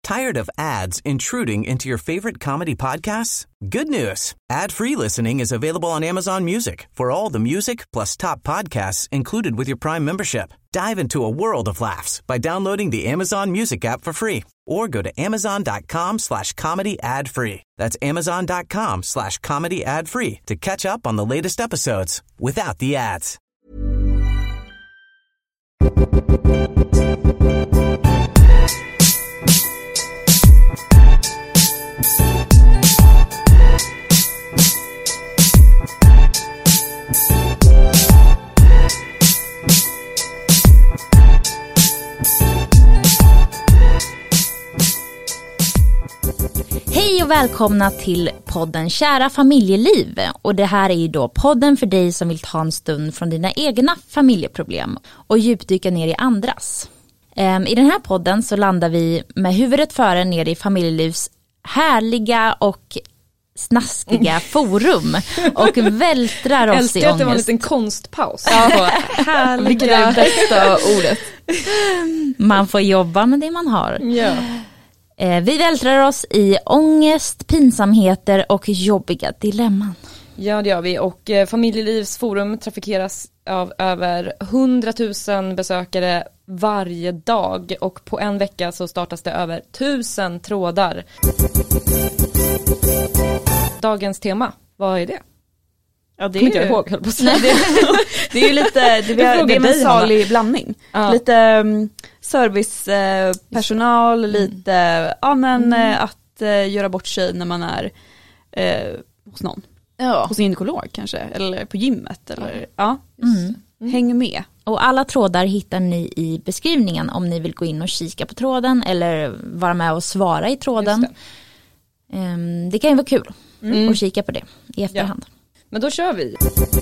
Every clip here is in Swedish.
Tired of ads intruding into your favorite comedy podcasts? Good news. Ad-free listening is available on Amazon Music for all the music plus top podcasts included with your Prime membership. Dive into a world of laughs by downloading the Amazon Music app for free or go to amazon.com/comedy ad-free. That's amazon.com/comedy ad-free to catch up on the latest episodes without the ads. Hej och välkomna till podden Kära familjeliv. Och det här är ju då podden för dig som vill ta en stund från dina egna familjeproblem och djupdyka ner i andras. I den här podden så landar vi med huvudet före ner i familjelivs härliga och snaskiga forum och vältrar oss i ångest. Älskar att det var en liten konstpaus. Ja, härliga. Vilket är det bästa ordet. Man får jobba med det man har. Ja. Vi vältrar oss i ångest, pinsamheter och jobbiga dilemman. Ja, det gör vi. Och Familjelivs forum trafikeras av över 100 000 besökare varje dag. Och på en vecka så startas det över 1000 trådar. Dagens tema, vad är det? Ja, det är inte jag ihåg, höll på att säga. Det är ju lite, det är en salig blandning. Ja. Lite servicepersonal, lite att göra bort sig när man är hos någon. Ja. Hos en gynekolog kanske, eller på gymmet. Eller, häng med. Och alla trådar hittar ni i beskrivningen om ni vill gå in och kika på tråden eller vara med och svara i tråden. Det kan ju vara kul att kika på det i efterhand. Ja. Men då kör vi.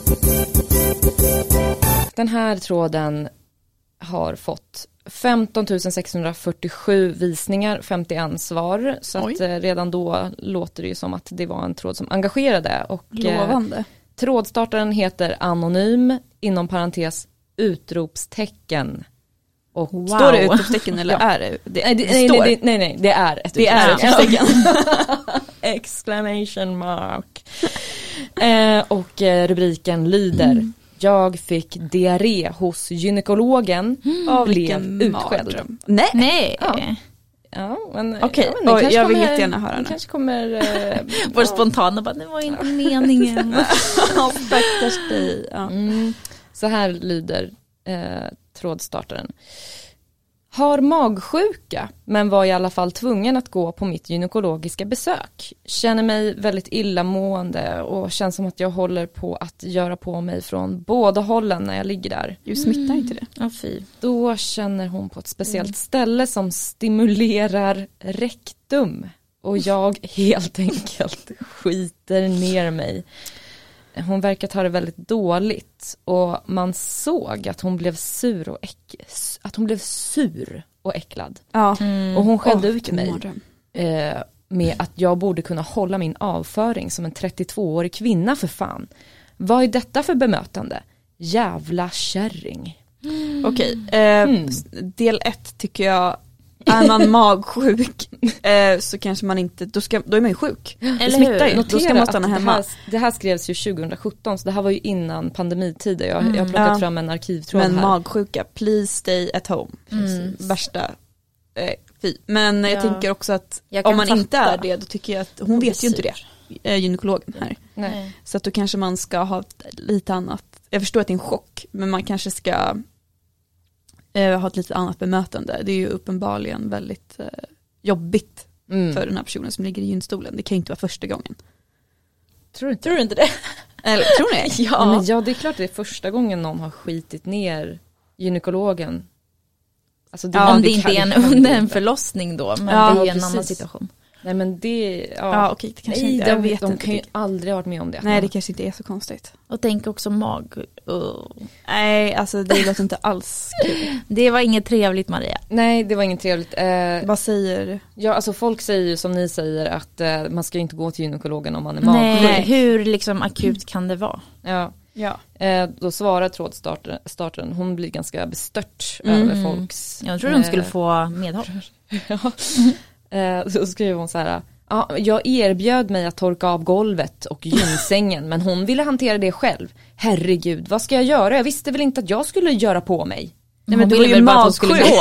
Den här tråden har fått 15 647 visningar, 51 svar. Så att redan då låter det ju som att det var en tråd som engagerade. Och lovande. Trådstartaren heter Anonym, inom parentes utropstecken. Och står det utropstecken eller är det? Nej, det är ett utropstecken. Exclamation mark. Och rubriken lyder: jag fick diarré hos gynekologen och blev utskälld. Nej. Ja, men okej. Jag vill jättegärna höra det. Kanske kommer vår spontana bara, det var inte meningen. Stackars dig. Ja. Så här lyder trådstartaren. Har magsjuka, men var i alla fall tvungen att gå på mitt gynekologiska besök. Känner mig väldigt illamående och känns som att jag håller på att göra på mig från båda hållen när jag ligger där. Du smittar inte det? Ja, fy. Då känner hon på ett speciellt ställe som stimulerar rektum. Och jag helt enkelt skiter ner mig. Hon verkar ta det väldigt dåligt och man såg att hon blev sur och äcklad. Ja. Och hon skällde ut mig med att jag borde kunna hålla min avföring som en 32-årig kvinna för fan. Vad är detta för bemötande? Jävla kärring. Okej, del 1 tycker jag. Är man magsjuk så kanske man inte, då är man ju sjuk. Eller smittar ju. Då ska man stanna hemma. Det här skrevs ju 2017, så det här var ju innan pandemitider. Jag har plockat fram en arkivtråd här. Men magsjuka, please stay at home. Värsta fy. Men jag tänker också att om man inte är det, då tycker jag att hon vet ju inte det. Gynekologen här. Nej. Så att då kanske man ska ha lite annat. Jag förstår att det är en chock, men man kanske ska ha ett lite annat bemötande. Det är ju uppenbarligen väldigt jobbigt för den här personen som ligger i gynstolen. Det kan ju inte vara första gången. Tror du inte det? Eller, tror ni? Ja, det är klart det är första gången någon har skitit ner gynekologen. Alltså om det inte är under en förlossning då, men det är en annan situation. Nej, men det... Ja, okej, det kanske inte. Jag vet de inte. kan ju aldrig ha varit med om det. Nej, det kanske inte är så konstigt. Och tänk också Nej, alltså det låter inte alls kul. Det var inget trevligt, Maria. Nej, det var inget trevligt. Vad säger du? Ja, alltså folk säger ju som ni säger att man ska inte gå till gynekologen om man är magsjuk. Nej, hur liksom akut kan det vara? Ja. Då svarar trådstartaren, hon blir ganska bestört över folks... Jag tror de skulle få medhåll. Ja. Så skriver hon så här: ja, jag erbjöd mig att torka av golvet och gymsängen, men hon ville hantera det själv. Herregud, vad ska jag göra? Jag visste väl inte att jag skulle göra på mig. Nej, men du ville väl bara att hon skulle gå.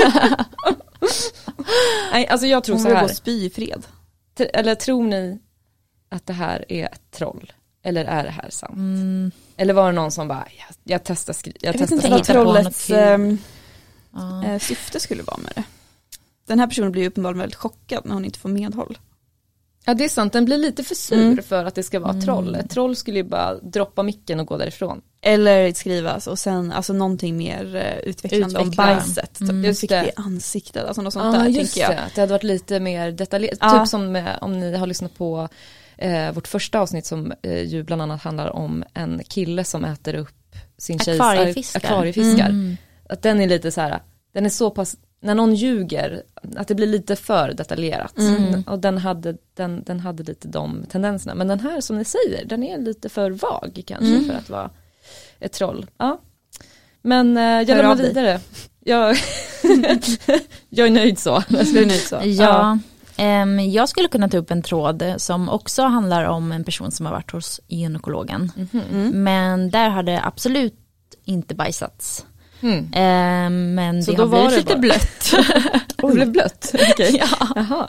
Nej, alltså jag tror hon så här. Hon spy i fred. Eller tror ni att det här är ett troll? Eller är det här sant? Eller var det någon som bara, jag testar jag vet inte vad trollets syfte skulle vara med det. Den här personen blir uppenbarligen väldigt chockad när hon inte får medhåll. Ja, det är sant. Den blir lite för sur för att det ska vara troll. Ett troll skulle ju bara droppa micken och gå därifrån. Eller skrivas och sen alltså någonting mer utvecklande om bajset. Just fick det. I ansiktet, alltså något sånt där just tänker jag. Det hade varit lite mer detaljerat. Typ som om ni har lyssnat på vårt första avsnitt som ju bland annat handlar om en kille som äter upp sin tjejs akvariefiskar. Att den är lite så här, den är så pass, när någon ljuger, att det blir lite för detaljerat. Och den hade lite de tendenserna. Men den här som ni säger, den är lite för vag kanske för att vara ett troll. Ja. Men jag lämnar vidare. Jag är nöjd så. Ja. Jag skulle kunna ta upp en tråd som också handlar om en person som har varit hos gynekologen. Men där har det absolut inte bajsats. Men så det har blivit lite blött. Det blev blött? Okay. Ja.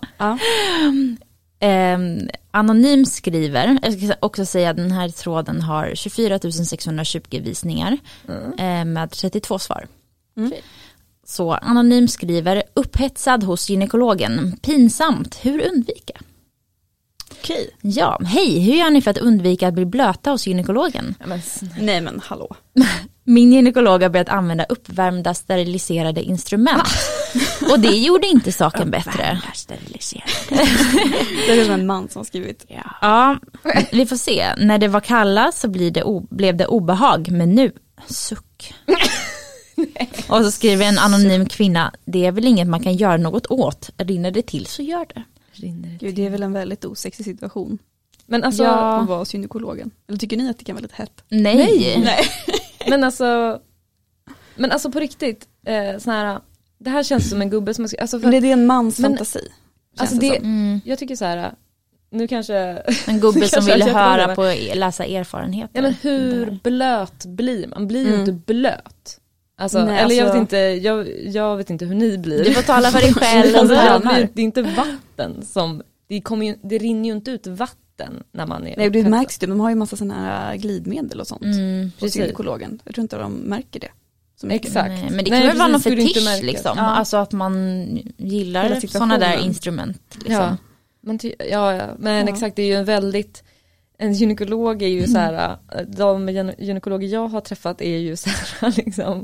Anonym skriver, jag ska också säga att den här tråden har 24 620 visningar med 32 svar. Så Anonym skriver, upphetsad hos gynekologen, pinsamt, hur undvika? Okej. Ja, hej, hur gör ni för att undvika att bli blöta hos gynekologen? Nej men hallå. Min gynekolog har börjat använda uppvärmda steriliserade instrument. Och det gjorde inte saken bättre. Det är som en man som har skrivit. Ja, vi får se. När det var kalla så blev det obehag, men nu, suck. Och så skriver en anonym kvinna, det är väl inget man kan göra något åt. Rinner det till så gör det. Gud, det är väl en väldigt osexig situation. Men alltså, att vara hos gynekologen. Eller tycker ni att det kan vara lite hett? Nej. Men alltså på riktigt, sån här, det här känns som en gubbe som alltså men det är en mans fantasi. Alltså jag tycker så här, nu kanske en gubbe som vill höra på läsa erfarenheter. Ja, men hur blöt blir man? Blir ju inte blöt. Alltså, nej, eller jag vet inte hur ni blir. Du får tala för dig själv. Det är inte vatten som det rinner ju inte ut vatten när man är. Nej, det märks det. De har ju massa såna här glidmedel och sånt. Hos gynekologen. Jag tror inte de märker det. Exakt. Nej, men det kan väl vara någon fetisch liksom. Alltså att man gillar såna där instrument liksom. Men exakt, det är ju en gynekolog är ju så här, de gynekologer jag har träffat är ju så här liksom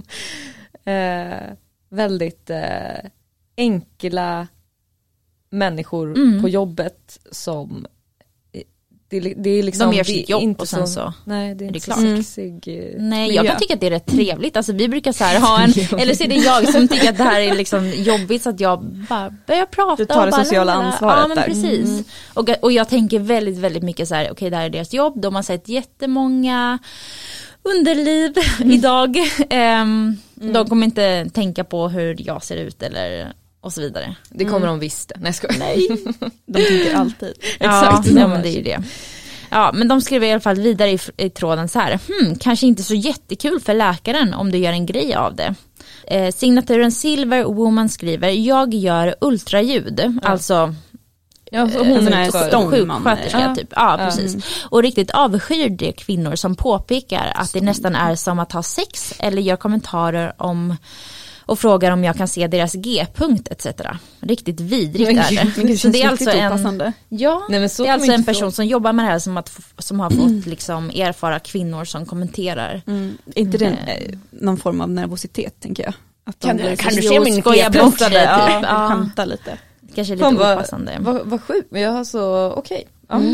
väldigt enkla människor på jobbet som det är liksom, de gör sitt jobb inte och sen så nej, det är inte klart. sexig. Nej, jag kan tycka att det är rätt trevligt. Alltså vi brukar så här ha eller så är det jag som tycker att det här är liksom jobbigt så att jag bara börjar prata. Du tar det sociala ansvaret ja, men där. Precis. Och jag tänker väldigt, väldigt mycket så här, okej, det här är deras jobb. De har sett jättemånga underliv idag. De kommer inte tänka på hur jag ser ut eller och så vidare. Det kommer de visst. Nej. De tänker alltid. Exakt, ja, men det är ju det. Ja, men de skriver i alla fall vidare i tråden så här. Kanske inte så jättekul för läkaren om du gör en grej av det. Signaturen Silver Woman skriver, jag gör ultraljud. Alltså hon är sjuksköterska typ. Ja, precis. Och riktigt avskyr det kvinnor som påpekar att det nästan är som att ha sex eller gör kommentarer om och frågar om jag kan se deras G-punkt etc. Riktigt vidrigt är det. Så det är alltså det är alltså en person som jobbar med det här som har fått liksom erfara kvinnor som kommenterar. Inte det någon form av nervositet tänker jag. Att kan du se min G-punkt? Skämta lite. Kanske lite opassande. Vad sjukt, men jag har så okej.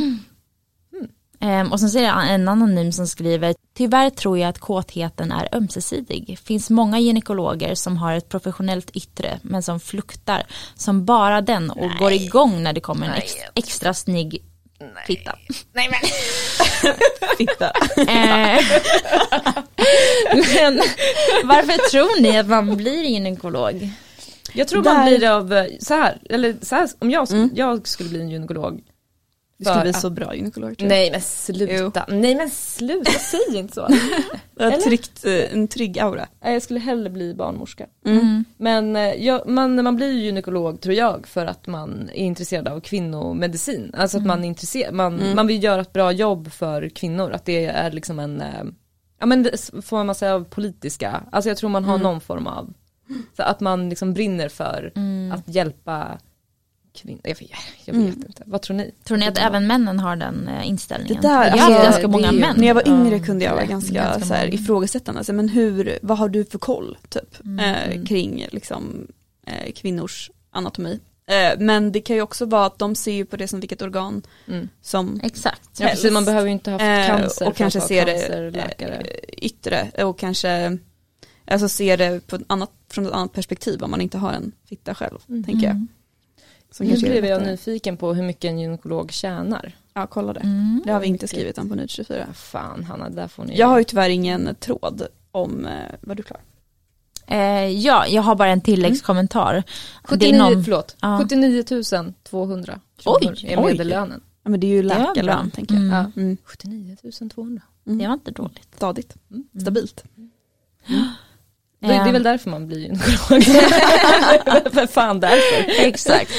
Och sen säger en anonym som skriver, tyvärr tror jag att kåtheten är ömsesidig. Finns många gynekologer som har ett professionellt yttre men som fluktar som bara den och går igång när det kommer en extra snygg fitta. Nej men fitta. Men varför tror ni att man blir gynekolog? Jag tror man blir det av så här, om jag skulle bli en gynekolog. Du skulle bli så bra gynekolog, tror jag. Nej men sluta, säg inte så. En trygg aura. Jag skulle hellre bli barnmorska. Men man blir ju gynekolog, tror jag, för att man är intresserad av kvinnomedicin. Alltså att man är intresserad, man vill göra ett bra jobb för kvinnor. Att det är liksom en, får man säga, av politiska. Alltså jag tror man har någon form av, så att man liksom brinner för att hjälpa kvinnor. Jag vet inte. Vad tror ni? Tror ni att även männen har den inställningen? Det där, är ganska många män. När jag var yngre kunde jag vara ganska så här ifrågasättande. Alltså, men vad har du för koll typ, kring liksom, kvinnors anatomi? Men det kan ju också vara att de ser ju på det som vilket organ som exakt. Ja, precis, man behöver ju inte ha cancer och kanske ser det yttre och kanske alltså ser det från ett annat perspektiv om man inte har en fitta själv, tänker jag. Nu blev jag nyfiken på hur mycket en gynekolog tjänar. Ja, kolla det. Det har vi inte skrivit om på Nytt 24. Fan, Hanna, där får ni... Jag har ju tyvärr ingen tråd om vad du klar. Ja, jag har bara en tilläggskommentar. 79 200 kronor är medellönen. Ja, men det är ju läkarlön, tänker jag. 79 200. Det var inte dåligt. Stadigt. Stabilt. Det är väl därför man blir gynekolog. För fan därför. Exakt.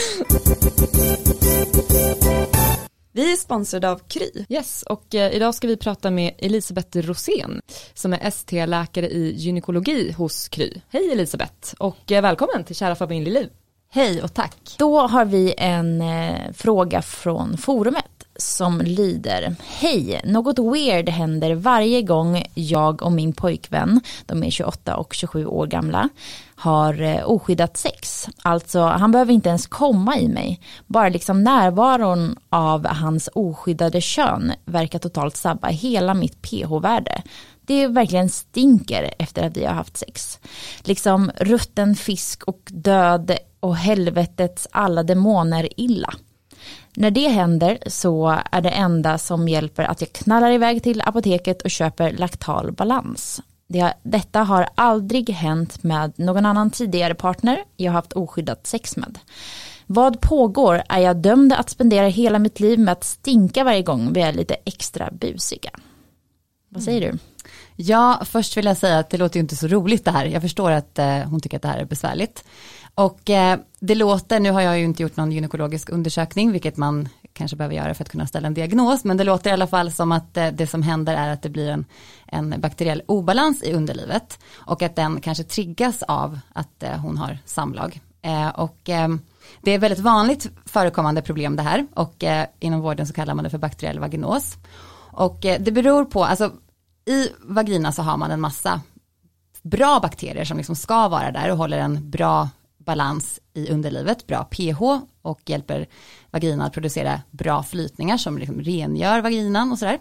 Vi är sponsrade av Kry. Yes, och idag ska vi prata med Elisabeth Rosén som är ST-läkare i gynekologi hos Kry. Hej Elisabeth, och välkommen till Kära familjeliv. Hej och tack. Då har vi en fråga från forumet som lyder: hej, något weird händer varje gång jag och min pojkvän, de är 28 och 27 år gamla, har oskyddat sex. Alltså han behöver inte ens komma i mig. Bara liksom närvaron av hans oskyddade kön verkar totalt sabba hela mitt pH-värde. Det verkligen stinker efter att vi har haft sex. Liksom rutten fisk och död och helvetets alla demoner illa. När det händer så är det enda som hjälper att jag knallar iväg till apoteket och köper Lactal Balans. Detta har aldrig hänt med någon annan tidigare partner jag har haft oskyddat sex med. Vad pågår? Är jag dömd att spendera hela mitt liv med att stinka varje gång vi är lite extra busiga? Vad säger du? Ja, först vill jag säga att det låter ju inte så roligt det här. Jag förstår att hon tycker att det här är besvärligt. Och det låter, nu har jag ju inte gjort någon gynekologisk undersökning, vilket man kanske behöver göra för att kunna ställa en diagnos, men det låter i alla fall som att det som händer är att det blir en bakteriell obalans i underlivet och att den kanske triggas av att hon har samlag. Det är väldigt vanligt förekommande problem det här, och inom vården så kallar man det för bakteriell vaginos. Och det beror på, alltså i vagina så har man en massa bra bakterier som liksom ska vara där och håller en bra balans i underlivet, bra pH, och hjälper vaginan att producera bra flytningar som liksom rengör vaginan och sådär.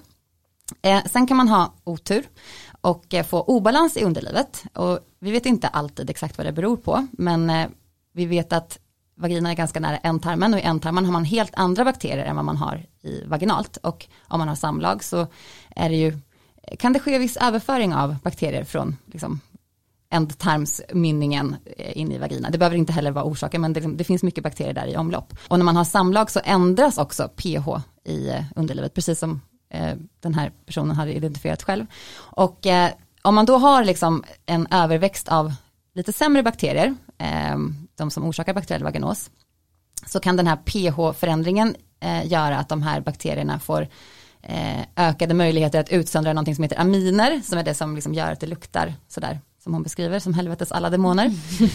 Sen kan man ha otur och få obalans i underlivet, och vi vet inte alltid exakt vad det beror på, men vi vet att vaginan är ganska nära ändtarmen, och i ändtarmen har man helt andra bakterier än vad man har i vaginalt, och om man har samlag så är det ju, kan det ske viss överföring av bakterier från liksom ändtarmsmynningen in i vagina. Det behöver inte heller vara orsaken, men det finns mycket bakterier där i omlopp. Och när man har samlag så ändras också pH i underlivet, precis som den här personen hade identifierat själv. Och om man då har liksom en överväxt av lite sämre bakterier, de som orsakar bakteriell vaginos, så kan den här pH-förändringen göra att de här bakterierna får ökade möjligheter att utsöndra någonting som heter aminer, som är det som liksom gör att det luktar sådär som hon beskriver, som helvetes alla demoner.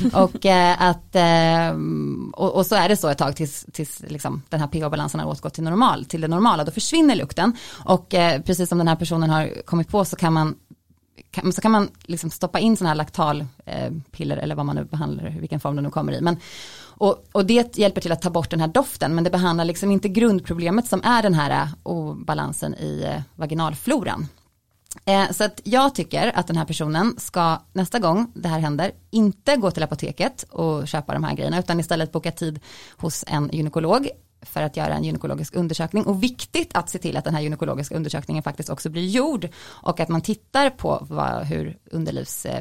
Och så är det så ett tag tills liksom den här pH-balansen har återgått till det normala, då försvinner lukten. Och precis som den här personen har kommit på, så kan man liksom stoppa in sådana här laktalpiller eller vad man nu behandlar, vilken form det nu kommer i. Men, och det hjälper till att ta bort den här doften, men det behandlar liksom inte grundproblemet som är den här obalansen i vaginalfloran. Så att jag tycker att den här personen ska nästa gång det här händer inte gå till apoteket och köpa de här grejerna, utan istället boka tid hos en gynekolog för att göra en gynekologisk undersökning. Och viktigt att se till att den här gynekologiska undersökningen faktiskt också blir gjord, och att man tittar på hur underlivsfloran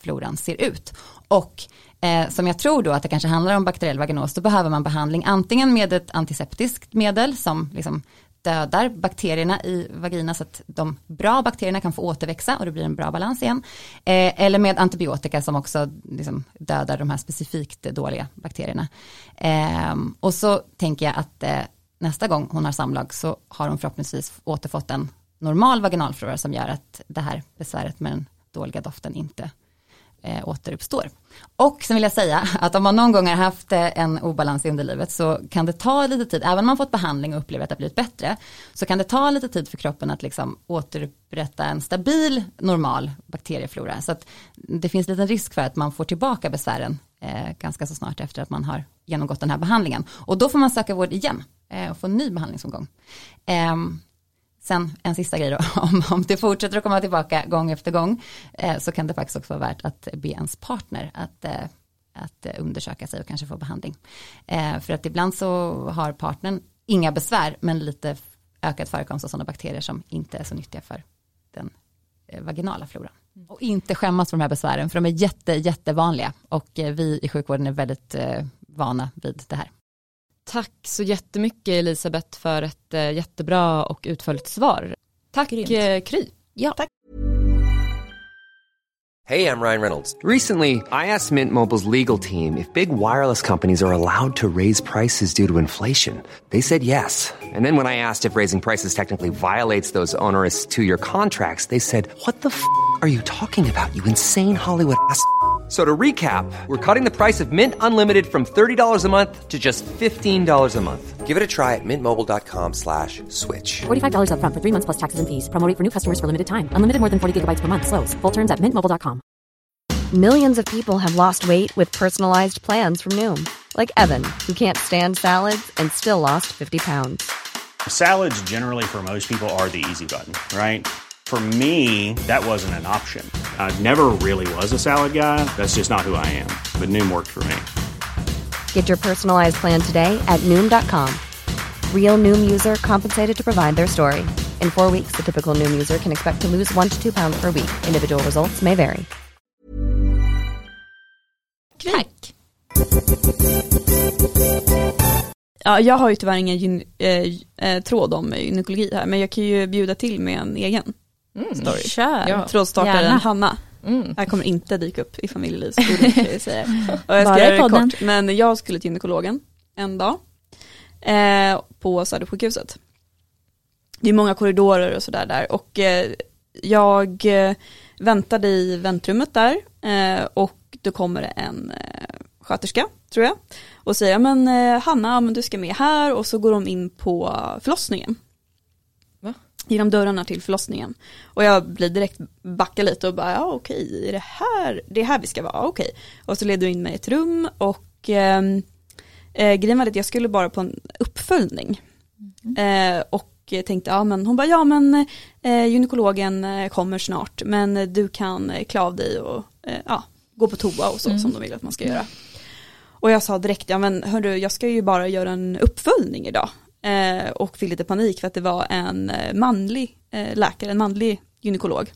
floran ser ut. Och som jag tror då att det kanske handlar om bakteriell vaginos, då behöver man behandling antingen med ett antiseptiskt medel som liksom dödar bakterierna i vagina så att de bra bakterierna kan få återväxa och det blir en bra balans igen. Eller med antibiotika som också liksom dödar de här specifikt dåliga bakterierna. Och så tänker jag att nästa gång hon har samlag så har hon förhoppningsvis återfått en normal vaginalflora som gör att det här besväret med den dåliga doften inte återuppstår. Och sen vill jag säga att om man någon gång har haft en obalans i underlivet så kan det ta lite tid, även om man fått behandling och upplever att det har blivit bättre, så kan det ta lite tid för kroppen att liksom återupprätta en stabil, normal bakterieflora. Så att det finns lite risk för att man får tillbaka besvären ganska så snart efter att man har genomgått den här behandlingen. Och då får man söka vård igen och få en ny behandlingsomgång. Sen en sista grej då, om det fortsätter att komma tillbaka gång efter gång så kan det faktiskt också vara värt att be ens partner att undersöka sig och kanske få behandling. För att ibland så har partnern inga besvär men lite ökad förekomst av sådana bakterier som inte är så nyttiga för den vaginala floran. Och inte skämmas för de här besvären för de är jättevanliga och vi i sjukvården är väldigt vana vid det här. Tack så jättemycket Elisabeth för ett jättebra och utförligt svar. Tack Kry. Ja, tack. Hey, I'm Ryan Reynolds. Recently, I asked Mint Mobile's legal team if big wireless companies are allowed to raise prices due to inflation. They said yes. And then when I asked if raising prices technically violates those onerous two-year contracts, they said, "What the f*** are you talking about, you insane Hollywood ass?" So to recap, we're cutting the price of Mint Unlimited from $30 a month to just $15 a month. Give it a try at mintmobile.com/switch. $45 up front for 3 months plus taxes and fees. Promo rate for new customers for limited time. Unlimited more than 40 gigabytes per month. Slows full terms at mintmobile.com. Millions of people have lost weight with personalized plans from Noom. Like Evan, who can't stand salads and still lost 50 pounds. Salads generally for most people are the easy button, right? For me, that wasn't an option. I never really was a salad guy. That's just not who I am. But Noom worked for me. Get your personalized plan today at Noom.com. Real Noom user compensated to provide their story. In 4 weeks, the typical Noom user can expect to lose 1 to 2 pounds per week. Individual results may vary. tack. Ja, jag har ju tyvärr ingen tråd om gynekologi här, men jag kan ju bjuda till med en egen story. Kör. Ja. Trådstartaren Gärna. Hanna. Jag kommer inte dyka upp i familjelivsskolan, kan jag säga. Och jag ska Bara göra i podden. det kort, men jag skulle till gynekologen en dag på Södersjukhuset. Det är många korridorer och sådär där, och jag väntade i väntrummet där och då kommer det en sköterska, tror jag, och säger, men Hanna, men du ska med här, och så går de in på förlossningen. Va? Genom dörrarna till förlossningen. Och jag blir direkt backa lite och bara, ja okej, är det här vi ska vara? Okej. Och så leder du in mig i ett rum, och grejen var att jag skulle bara på en uppföljning. Och tänkte, ja men hon bara, ja men gynekologen kommer snart, men du kan klä av dig och gå på toa och så som de vill att man ska göra. Och jag sa direkt, ja men hörru, jag ska ju bara göra en uppföljning idag. Och fick lite panik för att det var en manlig läkare, en manlig gynekolog.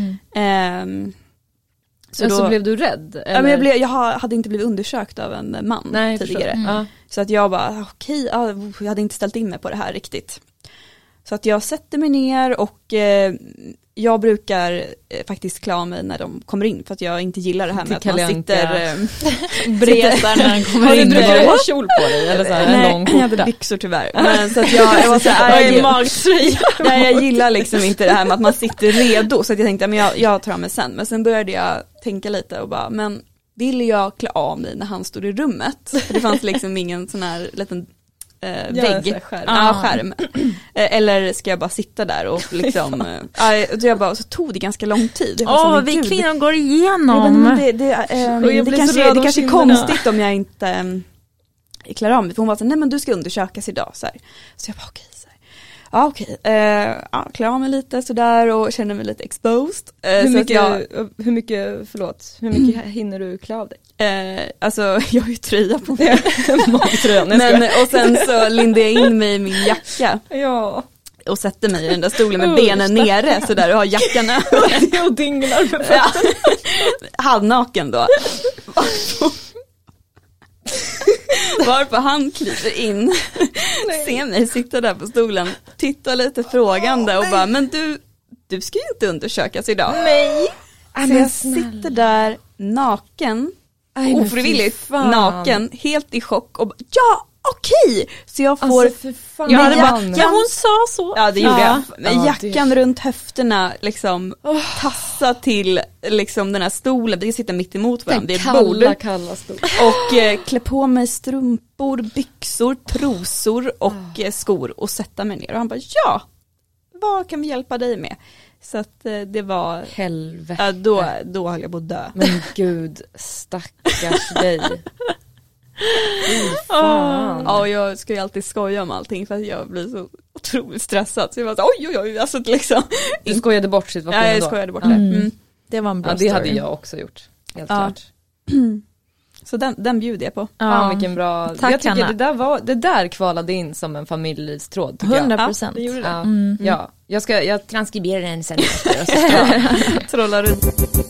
Så blev du rädd? Eller? Ja, men jag hade inte blivit undersökt av en man tidigare. Så att jag bara, okej, jag hade inte ställt in mig på det här riktigt. Så att jag sätter mig ner, och jag brukar faktiskt klä av mig när de kommer in, för att jag inte gillar det här med att man sitter bredvid när han kommer in. Du brukar ha kjol på dig eller så här, en lång skjorta. Jag hade byxor tyvärr. Men så att jag var så här, jag gillar liksom inte det här med att man sitter redo, så att jag tänkte, men jag tar mig sen. Men sen började jag tänka lite och bara, men vill jag klä av mig när han står i rummet? För det fanns liksom ingen sån här liten vägg, skärm. Eller ska jag bara sitta där och liksom så tog det ganska lång tid. Vi kvinnor går igenom. Det kanske är konstigt om jag inte klarar av mig. För hon var så, nej men du ska undersökas idag. Så jag bara okej. Klarar av mig lite sådär och känner mig lite exposed. Hur mycket hinner du klä av dig? Alltså jag har ju tröja på mig. Och sen så lindade jag in mig i min jacka. Ja. och sätter mig i den där stolen med benen nere så där och har jackan över. Och dinglar med fötterna. Halvnaken då. Varför han kliver in, ser mig sitta där på stolen, tittar lite frågande och bara, men du ska ju inte undersökas idag. Nej. Så jag sitter där naken, ofrivilligt naken, helt i chock och bara, ja, okej. Så jag får, alltså, hon sa så. Ja, det gjorde jag. Med jackan runt höfterna liksom tassa till liksom den här stolen. Vi sitter mitt emot varandra. Det är ett kalla stol. och klä på mig strumpor, byxor, trosor och skor och sätta mig ner. Och han bara, ja, vad kan vi hjälpa dig med? Så att det var helvete. Då höll jag på att dö. Men gud, stackars dig. Ja, jag ska ju alltid skoja om allting för att jag blir så otroligt stressad. Så jag var så, oj, alltså liksom. Du skojade bort situationen. Ja, jag skojade bort det. Det var en bra det story. hade jag också gjort, helt klart. Så den bjuder jag på. Fan, vilken bra. Tack, jag tycker Hanna. det där kvalade in som en familjelivstråd. 100%. Det gjorde det. Ja, jag transkriberar den sen. Trollar runt.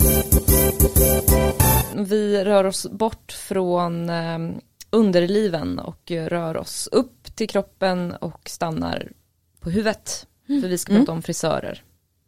Vi rör oss bort från underliven och rör oss upp till kroppen och stannar på huvudet. För vi ska prata om frisörer.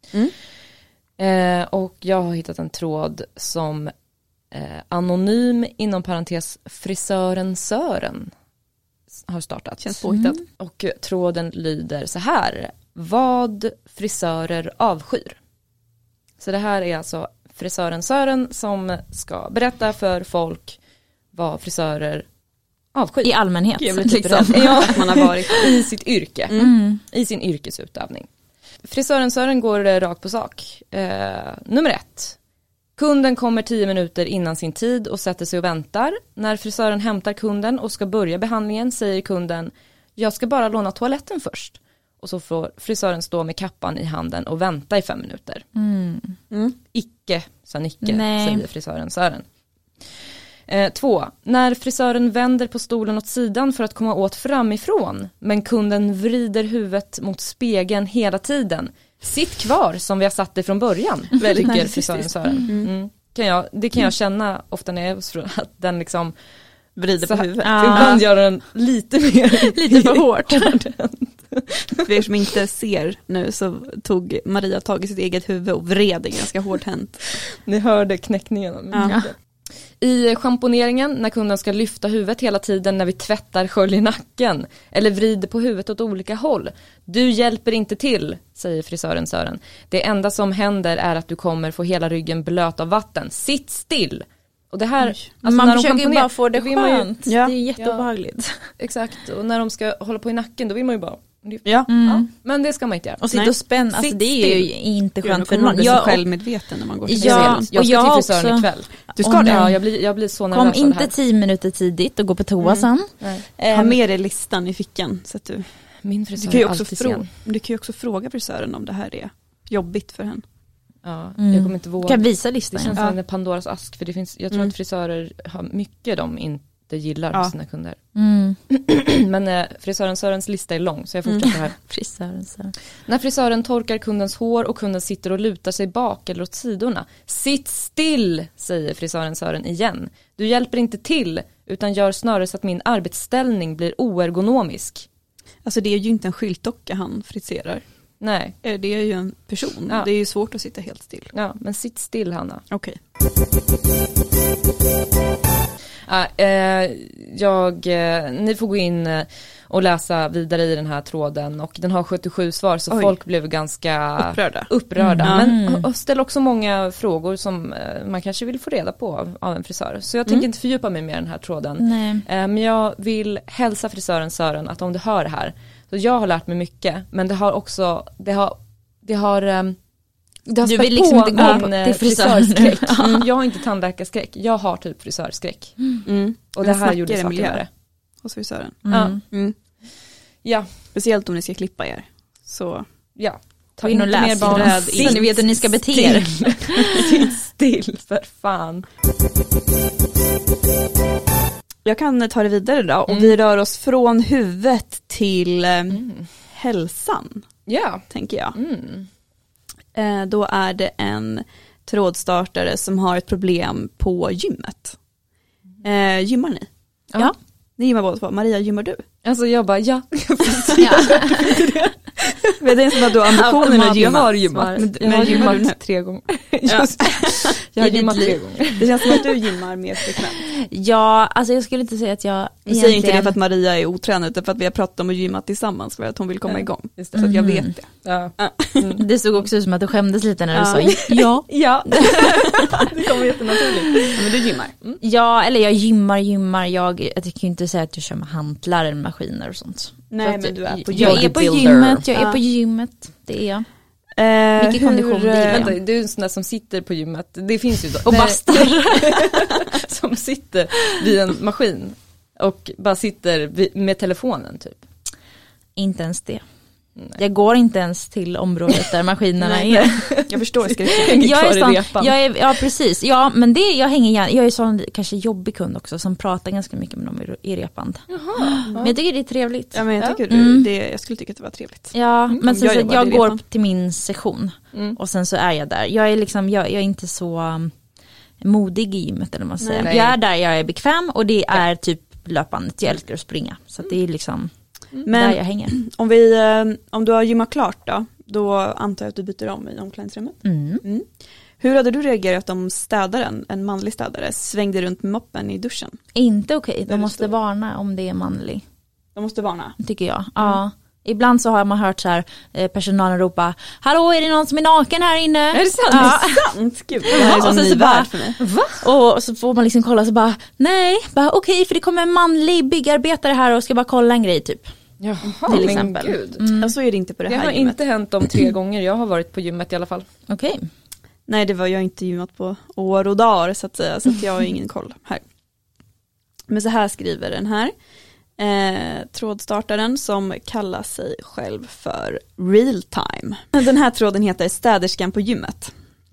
Och jag har hittat en tråd som anonym inom parentes frisören Sören har startat. Känns påhittat. Och tråden lyder så här: vad frisörer avskyr. Så det här är alltså frisören Sören som ska berätta för folk vad frisörer avskyr. I allmänhet. Liksom. Ja, man har varit i sitt yrke. I sin yrkesutövning. Frisören Sören går rakt på sak. Nummer 1. Kunden kommer 10 minuter innan sin tid och sätter sig och väntar. När frisören hämtar kunden och ska börja behandlingen säger kunden: jag ska bara låna toaletten först. Och så får frisören stå med kappan i handen och vänta i 5 minuter. Icke, sa Nicke, säger frisören Sören. 2. När frisören vänder på stolen åt sidan för att komma åt framifrån, men kunden vrider huvudet mot spegeln hela tiden. Sitt kvar som vi har satt det från början, tycker frisören Sören. Det kan jag känna ofta när jag är hos fru, att den liksom vrider på huvudet. Ibland gör den lite för hårt. För er som inte ser nu så tog Maria tag i sitt eget huvud och vred det ganska hårt hänt. Ni hörde knäckningen. I schamponeringen, när kunden ska lyfta huvudet hela tiden när vi tvättar skölj i nacken eller vrider på huvudet åt olika håll. Du hjälper inte till, säger frisören Sören. Det enda som händer är att du kommer få hela ryggen blöt av vatten. Sitt still! Och det här, alltså man när försöker de bara få det skönt. Det är jätteobehagligt. Exakt, och när de ska hålla på i nacken då vill man ju bara men det ska man inte göra. Och sitta och spänna, alltså det är ju inte skönt för någon. Jag är självmedveten när man går till jag ska till frisören ikväll. Du ska det? Ja, jag blir så nervös. Kom inte 10 minuter tidigt och gå på toa sen. Ha med dig listan i fickan så att du. Min frisör är alltid sen. Du kan ju också fråga frisören om det här är jobbigt för henne. Ja, jag kommer inte våga. Kan visa listan. Det känns som en Pandoras ask, för det finns, jag tror att frisörer har mycket de inte gillar sina kunder. Men frisören Sörens lista är lång, så jag fortsätter här. Frisören Sören. När frisören torkar kundens hår och kunden sitter och lutar sig bak eller åt sidorna. Sitt still, säger frisören Sören igen. Du hjälper inte till, utan gör snarare så att min arbetsställning blir oergonomisk. Alltså det är ju inte en skyltdocka han friserar. Nej. Det är ju en person. Ja. Det är ju svårt att sitta helt still. Ja, men sitt still, Hanna. Okej. Ni får gå in och läsa vidare i den här tråden, och den har 77 svar, så folk blev ganska upprörda. Men ställ också många frågor som man kanske vill få reda på av en frisör. Så jag tänker inte fördjupa mig med den här tråden. Men jag vill hälsa frisören Sören att om du hör det här, så jag har lärt mig mycket, men det har också det har du vill liksom inte gå till frisörskräck. Jag har inte tandläkarskräck. Jag har typ frisörskräck. Och det här gjorde saker med det. Hos frisören. Ja. Speciellt om ni ska klippa er. Så ta in och läs så ni vet hur ni ska bete er. Sitt still, för fan. Jag kan ta det vidare då. Och vi rör oss från huvudet till hälsan. Ja. Tänker jag. Då är det en trådstartare som har ett problem på gymmet. Gymmar ni? Ja. Ni gymmar båda två. Maria, gymmar du? Alltså jag bara, ja. Men det är som att du har ambitionen att gymma. Jag har gymmat. Men jag har gymmat 3 gånger. Jag har gymmat 3 gånger. Det känns som att du gymmar mer frekvent. Ja, alltså jag skulle inte säga att jag Vi säger inte det för att Maria är otränad, utan för att vi har pratat om att gymma tillsammans för att hon vill komma igång. Just det. Så att jag vet det. Ja. Det såg också ut som att du skämdes lite när du sa ja. Ja. Det kommer jättenaturligt. Men du gymmar. Ja, eller jag gymmar. Jag tycker ju inte säga att jag kör med hantlar eller maskiner och sånt. Nej, men du är på Jag är på gymmet, det är jag. Mycket kondition, det är jag. Du är en sån där som sitter på gymmet. Det finns ju och bastar. Som sitter vid en maskin och bara sitter med telefonen typ. Inte ens det. Nej. Jag går inte ens till området där maskinerna är. Jag förstår. Ja, precis. Ja, men det jag hänger gärna. Jag är sån kanske jobbig kund också som pratar ganska mycket med dem i repband. Jaha. Men jag tycker det är trevligt. Ja, men jag tycker jag skulle tycka att det var trevligt. Ja, men sen jag går till min session och sen så är jag där. Jag är liksom jag är inte så modig i gymmet eller vad man säger. Jag är där jag är bekväm och det är typ löpandet. Jag älskar att springa. Så det är liksom men där jag hänger. Om du har gymmat klart då antar jag att du byter om i omklädningsrummet. Hur hade du reagerat om städaren, en manlig städare, svängde runt med moppen i duschen? Inte okej. De måste varna om det är manlig. De måste varna? Tycker jag. Ja. Ibland så har man hört så här personalen ropa: hallå, är det någon som är naken här inne? Är det sant? Ja. Det är sant? Gud, det här är som ny värld för mig. Va? Och så får man liksom kolla så bara, nej, okej, för det kommer en manlig byggarbetare här och ska bara kolla en grej typ. Jaha, till exempel. Men gud. Ja, så är det inte på det här har gymmet. Inte hänt de 3 gånger jag har varit på gymmet i alla fall. Okej. Nej, det var jag inte gymmat på år och dagar så att säga, så att jag har ingen koll här. Men så här skriver den här trådstartaren som kallar sig själv för Real Time. Den här tråden heter Städerskan på gymmet.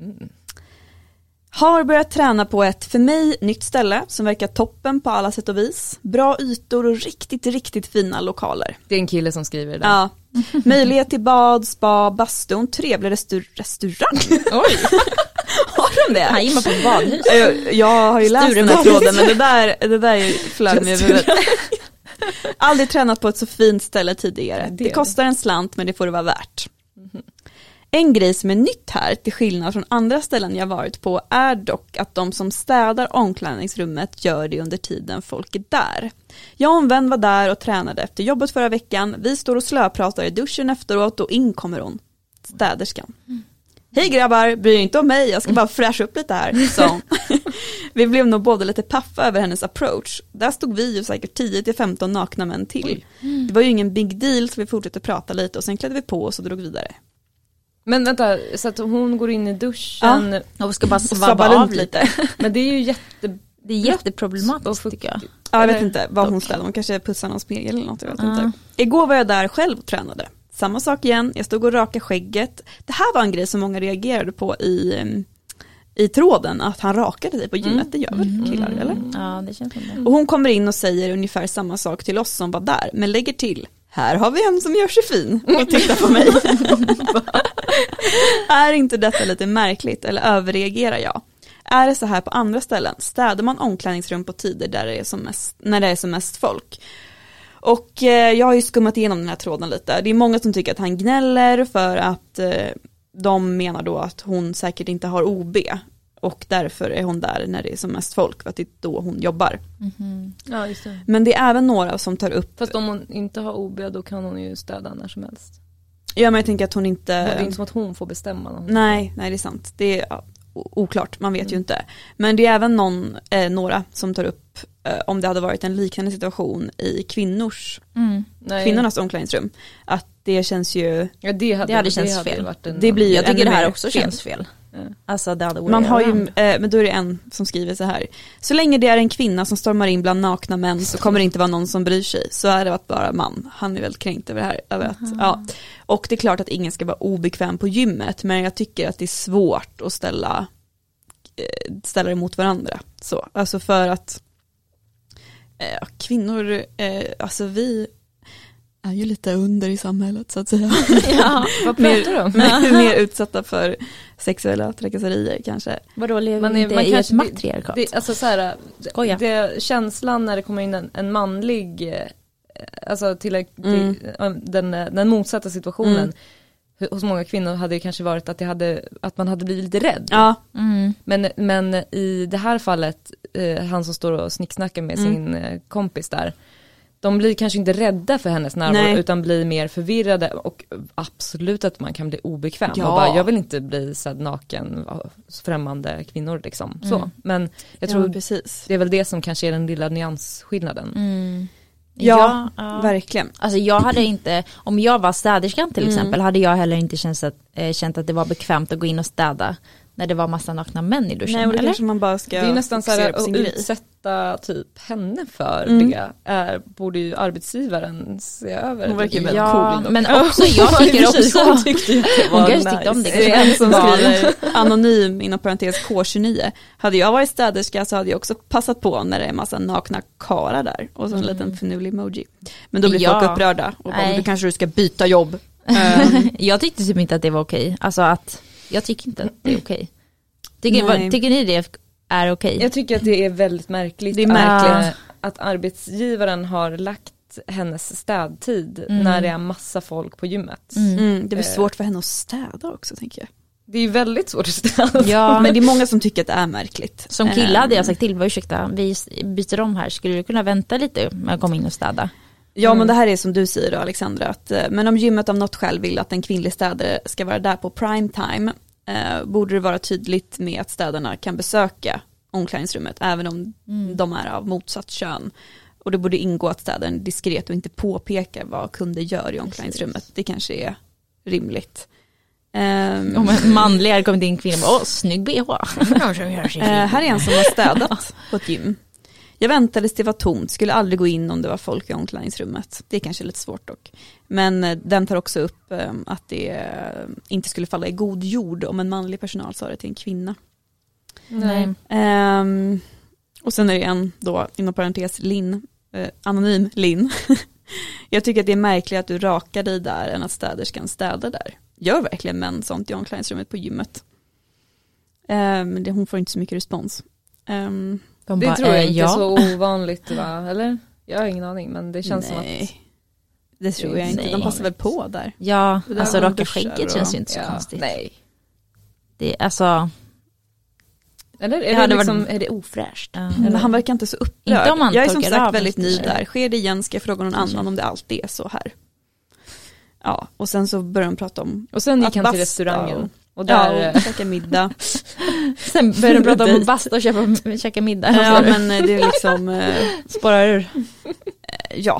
Har börjat träna på ett för mig nytt ställe som verkar toppen på alla sätt och vis. Bra ytor och riktigt, riktigt fina lokaler. Det är en kille som skriver det där. Ja. Möjlighet till bad, spa, bastu, en trevlig restaurang. Oj! Har de det? Han gymmar på badhus. Jag har ju läst den här tråden, men det där flög med huvudet. Aldrig tränat på ett så fint ställe tidigare. Det kostar en slant, men det får det vara värt. En grej som är nytt här, till skillnad från andra ställen jag varit på, är dock att de som städar omklädningsrummet gör det under tiden folk är där. Jag och en vän var där och tränade efter jobbet förra veckan. Vi står och slöpratar i duschen efteråt och in kommer hon, städerskan. Hej grabbar, bryr inte om mig, jag ska bara fräscha upp lite här, sa Vi blev nog båda lite paffa över hennes approach. Där stod vi ju säkert 10-15 nakna män till. Det var ju ingen big deal, så vi fortsatte prata lite och sen klädde vi på oss och drog vidare. Men vänta, så att hon går in i duschen och ska bara svabba av lite. Men det är ju jätteproblematiskt tycker jag. Ja, jag vet inte vad hon ställde. Hon kanske pussar någon spegel eller något, jag vet inte. Igår var jag där själv och tränade. Samma sak igen, jag stod och rakade skägget. Det här var en grej som många reagerade på i tråden, att han rakade sig på gymmet. Det gör väl killar, eller? Ja, det känns som det. Och hon kommer in och säger ungefär samma sak till oss som var där, men lägger till: här har vi en som gör sig fin och tittar på mig. Är inte detta lite märkligt, eller överreagerar jag? Är det så här på andra ställen? Städar man omklädningsrum på tider där det är som mest, när det är som mest folk? Och jag har ju skummat igenom den här tråden lite. Det är många som tycker att han gnäller för att de menar då att hon säkert inte har OB. Och därför är hon där när det är som mest folk, för att det är då hon jobbar. Ja, just det. Men det är även några som tar upp... Fast om hon inte har OB, då kan hon ju städa när som helst. Ja, men jag tänker att hon inte... Det är inte som att hon får bestämma. Nej, det är sant. Det är oklart, man vet ju inte. Men det är även några som tar upp om det hade varit en liknande situation i kvinnornas omklädningsrum. Att det känns ju... Ja, det hade känts fel. Det blir ju jag tycker det här också fel. känns fel. Alltså, man har ju, men då är det en som skriver så här: så länge det är en kvinna som stormar in bland nakna män så kommer det inte vara någon som bryr sig. Så är det att bara man. Han är väldigt kränkt över det här. Över att, ja. Och det är klart att ingen ska vara obekväm på gymmet, men jag tycker att det är svårt att ställa det mot varandra. Så, alltså för att kvinnor, alltså är ju lite under i samhället så att säga. Ja, vad pratar du om? Mer utsatta för sexuella trakasserier kanske. Vadå, lever man inte i ett matriarkat? Alltså så här, känslan när det kommer in en manlig, alltså till den motsatta situationen hos många kvinnor hade det kanske varit att man hade blivit lite rädd. Ja. Men i det här fallet, han som står och snicksnackar med sin kompis där, de blir kanske inte rädda för hennes närvaro utan blir mer förvirrade, och absolut att man kan bli obekväm. Ja. Och bara, jag vill inte bli så naken av främmande kvinnor liksom. Så. Men jag tror precis. det är väl det som kanske är den lilla nyansskillnaden. Ja, verkligen. Alltså jag hade inte, om jag var städerskan till exempel, hade jag heller inte känt att det var bekvämt att gå in och städa när det var massa nakna män i duschen. Nej, och det kanske man bara ska. Det är nästan så här att utsätta typ henne för det borde ju arbetsgivaren se över. Hon verkar väldigt cool. Men också, jag tycker också hon tyckte om det. Det är en som skriver anonym inom parentes K29. Hade jag varit städerska så hade jag också passat på när det är en massa nakna karar där. Och så en liten finurlig emoji. Men då blir folk upprörda. Och bara, då kanske du ska byta jobb. Jag tyckte typ inte att det var okej. Alltså att jag tycker inte att det är okej. Tycker ni det är okej? Jag tycker att det är väldigt märkligt. Det är märkligt att arbetsgivaren har lagt hennes städtid när det är massa folk på gymmet. Det blir svårt för henne att städa också, tänker jag. Det är ju väldigt svårt att städa. Ja. Men det är många som tycker att det är märkligt. Som kille hade jag sagt till, ursäkta, vi byter om här. Skulle du kunna vänta lite med att komma in och städa? Ja, men det här är som du säger då, Alexandra. Att, men om gymmet av något skäl vill att en kvinnlig städare ska vara där på prime time, borde det vara tydligt med att städarna kan besöka omklädningsrummet även om de är av motsatt kön. Och det borde ingå att städaren diskret och inte påpekar vad kunder gör i omklädningsrummet. Det kanske är rimligt. Om en manlig har kommit in kvinna och snygg BH. Här är en som har städat på ett gym. Jag väntade tills det var tomt, skulle aldrig gå in om det var folk i omklädningsrummet. Det är kanske lite svårt dock. Men den tar också upp att det inte skulle falla i god jord om en manlig personal sa det till en kvinna. Nej. Och sen är det en då, inom parentes Linn, anonym Linn. Jag tycker att det är märkligt att du rakar dig där än att städerskan städa där. Gör verkligen män sånt i omklädningsrummet på gymmet? Men hon får inte så mycket respons. Det tror jag inte är så ovanligt, va? Eller? Jag har ingen aning, men det känns som att det tror jag inte. De passar väl på där. Ja, alltså raka skägget känns ju inte så konstigt. Nej. Det alltså. Eller är det ofräscht? Men han verkar inte så upprörd. Inte om man jag är som torkar sagt av väldigt ny lite. där. Sker det igen ska jag fråga någon annan om det alltid är så här. Ja, och sen så börjar de prata om. Och sen gick han till restaurangen. Och där käka middag. Sen börjar de prata om att basta och käka middag. Ja, men det är liksom spårar ur. Ja.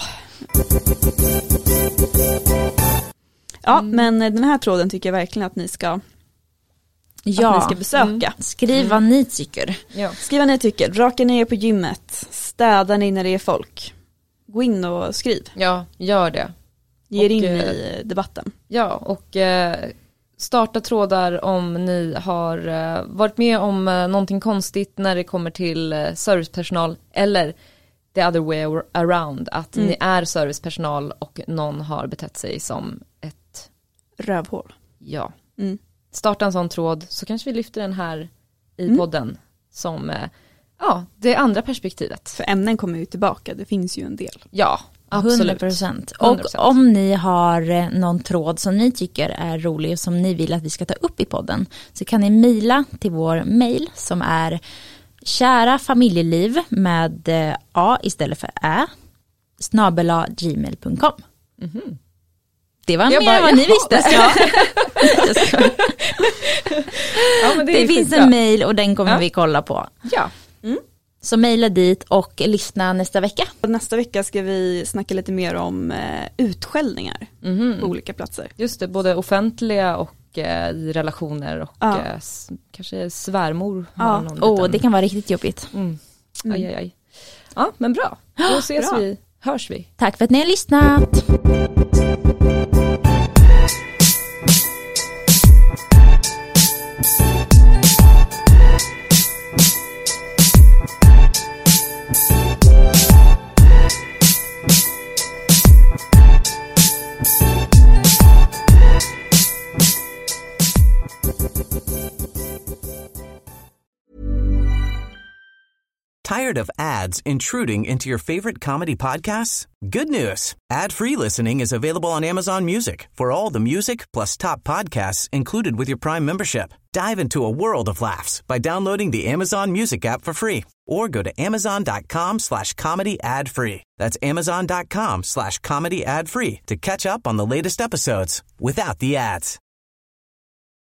Ja, men den här tråden tycker jag verkligen att ni ska besöka. Skriv vad ni tycker. Ja. Skriv vad ni tycker. Raka ner på gymmet. Städa ni när det är folk. Gå in och skriv. Ja, gör det. Ge er in i debatten. Ja, och starta trådar om ni har varit med om någonting konstigt när det kommer till servicepersonal, eller the other way around, att ni är servicepersonal och någon har betett sig som ett rövhål. Ja. Starta en sån tråd, så kanske vi lyfter den här i podden som det andra perspektivet. För ämnen kommer ju tillbaka, det finns ju en del. Ja, absolut. 100%. Och om ni har någon tråd som ni tycker är rolig och som ni vill att vi ska ta upp i podden, så kan ni mejla till vår mejl som är kärafamiljeliv med a istället för ä @gmail.com. Det var mer än vad ni visste. Ja, men det finns en mejl och den kommer vi kolla på. Ja. Så mejla dit och lyssna nästa vecka. Nästa vecka ska vi snacka lite mer om utskällningar på olika platser. Just det, både offentliga och i relationer och kanske svärmor. Det kan vara riktigt jobbigt. Aj. Ja, men bra. Då hörs vi. Tack för att ni har lyssnat. Tired of ads intruding into your favorite comedy podcasts? Good news. Ad-free listening is available on Amazon Music for all the music plus top podcasts included with your Prime membership. Dive into a world of laughs by downloading the Amazon Music app for free or go to amazon.com/comedy ad-free. That's amazon.com/comedy ad-free to catch up on the latest episodes without the ads.